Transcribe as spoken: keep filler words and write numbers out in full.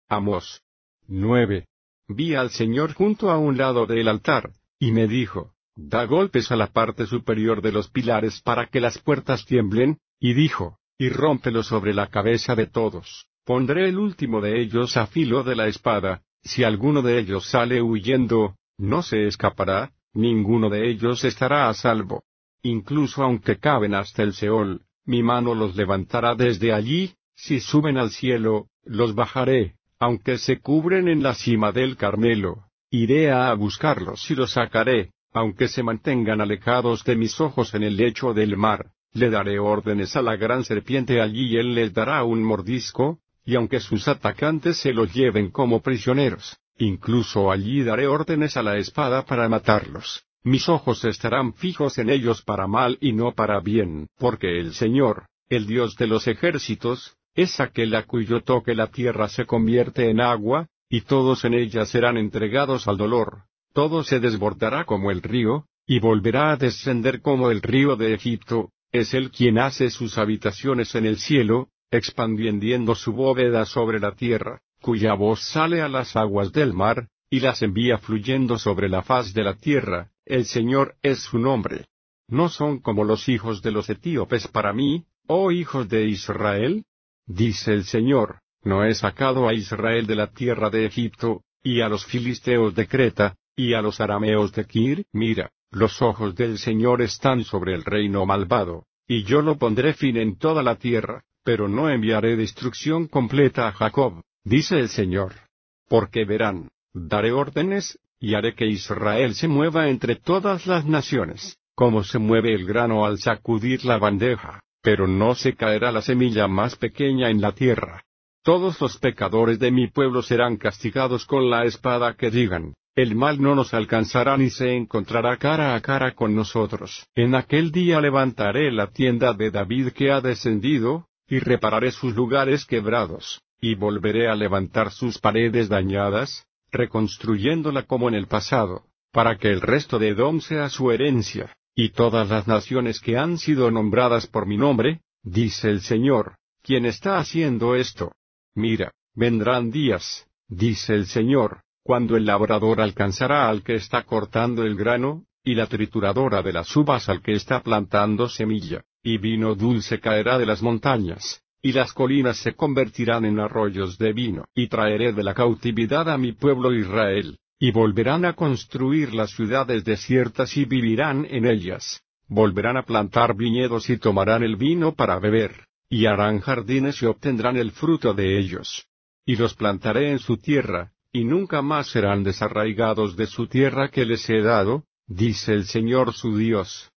Amós nueve. Vi al Señor junto a un lado del altar, y me dijo, da golpes a la parte superior de los pilares para que las puertas tiemblen, y dijo, y rómpelo sobre la cabeza de todos. Pondré el último de ellos a filo de la espada, si alguno de ellos sale huyendo, no se escapará, ninguno de ellos estará a salvo. Incluso aunque caben hasta el Seol, mi mano los levantará desde allí, si suben al cielo, los bajaré, aunque se cubren en la cima del Carmelo, iré a buscarlos y los sacaré, aunque se mantengan alejados de mis ojos en el lecho del mar, le daré órdenes a la gran serpiente allí y él les dará un mordisco, y aunque sus atacantes se los lleven como prisioneros, incluso allí daré órdenes a la espada para matarlos. Mis ojos estarán fijos en ellos para mal y no para bien, porque el Señor, el Dios de los ejércitos, es aquel a cuyo toque la tierra se convierte en agua, y todos en ella serán entregados al dolor. Todo se desbordará como el río, y volverá a descender como el río de Egipto. Es Él quien hace sus habitaciones en el cielo, expandiendo su bóveda sobre la tierra, cuya voz sale a las aguas del mar, y las envía fluyendo sobre la faz de la tierra. El Señor es su nombre. ¿No son como los hijos de los etíopes para mí, oh hijos de Israel? Dice el Señor, ¿no he sacado a Israel de la tierra de Egipto, y a los filisteos de Creta, y a los arameos de Kir? Mira, los ojos del Señor están sobre el reino malvado, y yo lo pondré fin en toda la tierra, pero no enviaré destrucción completa a Jacob, dice el Señor. Porque verán, daré órdenes, y haré que Israel se mueva entre todas las naciones, como se mueve el grano al sacudir la bandeja, pero no se caerá la semilla más pequeña en la tierra. Todos los pecadores de mi pueblo serán castigados con la espada que digan, el mal no nos alcanzará ni se encontrará cara a cara con nosotros. En aquel día levantaré la tienda de David que ha descendido, y repararé sus lugares quebrados, y volveré a levantar sus paredes dañadas, reconstruyéndola como en el pasado, para que el resto de Edom sea su herencia, y todas las naciones que han sido nombradas por mi nombre, dice el Señor, ¿quién está haciendo esto? Mira, vendrán días, dice el Señor, cuando el labrador alcanzará al que está cortando el grano, y la trituradora de las uvas al que está plantando semilla, y vino dulce caerá de las montañas, y las colinas se convertirán en arroyos de vino. Y traeré de la cautividad a mi pueblo Israel, y volverán a construir las ciudades desiertas y vivirán en ellas. Volverán a plantar viñedos y tomarán el vino para beber, y harán jardines y obtendrán el fruto de ellos. Y los plantaré en su tierra, y nunca más serán desarraigados de su tierra que les he dado, dice el Señor su Dios.